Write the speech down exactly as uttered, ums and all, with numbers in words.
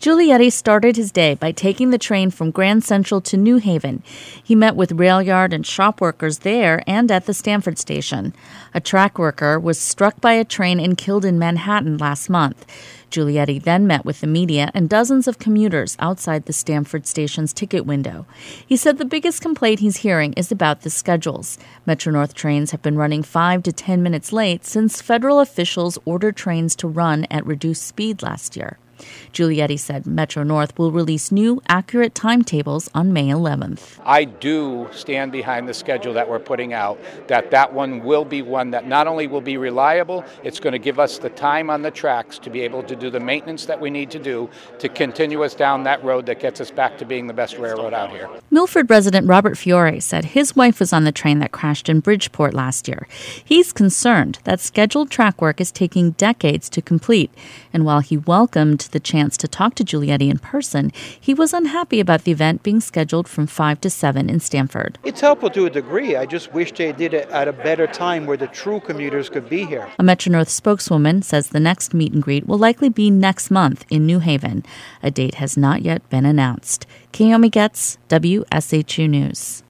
Giulietti started his day by taking the train from Grand Central to New Haven. He met with rail yard and shop workers there and at the Stamford station. A track worker was struck by a train and killed in Manhattan last month. Giulietti then met with the media and dozens of commuters outside the Stamford station's ticket window. He said the biggest complaint he's hearing is about the schedules. Metro-North trains have been running five to ten minutes late since federal officials ordered trains to run at reduced speed last year. Giulietti said Metro-North will release new, accurate timetables on May eleventh. I do stand behind the schedule that we're putting out, that that one will be one that not only will be reliable, it's going to give us the time on the tracks to be able to do the maintenance that we need to do to continue us down that road that gets us back to being the best railroad out here. Milford resident Robert Fiore said his wife was on the train that crashed in Bridgeport last year. He's concerned that scheduled track work is taking decades to complete, and while he welcomed the chance to talk to Giulietti in person, he was unhappy about the event being scheduled from five to seven in Stamford. It's helpful to a degree. I just wish they did it at a better time where the true commuters could be here. A Metro-North spokeswoman says the next meet and greet will likely be next month in New Haven. A date has not yet been announced. Kiyomi Getz, W S H U News.